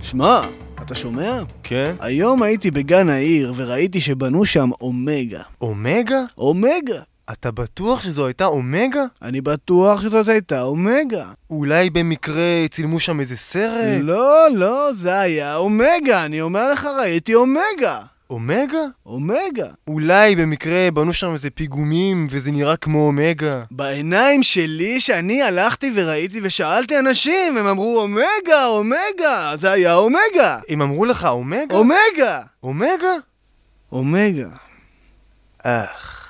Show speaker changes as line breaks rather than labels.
שמע, אתה שומע?
כן?
היום הייתי בגן העיר וראיתי שבנו שם אומגה.
אומגה?
אומגה!
אתה בטוח שזו הייתה אומגה?
אני בטוח שזאת הייתה אומגה.
אולי במקרה צילמו שם איזה סרט?
לא, זה היה אומגה, אני אומר לך, ראיתי אומגה.
אומגה?
אומגה.
אולי במקרה בנו שם איזה פיגומים וזה נראה כמו אומגה.
בעיניים שלי שאני הלכתי וראיתי ושאלתי אנשים, הם אמרו אומגה, אומגה, זה היה אומגה.
הם אמרו לך אומגה?
אומגה.
אומגה?
אומגה.
אך...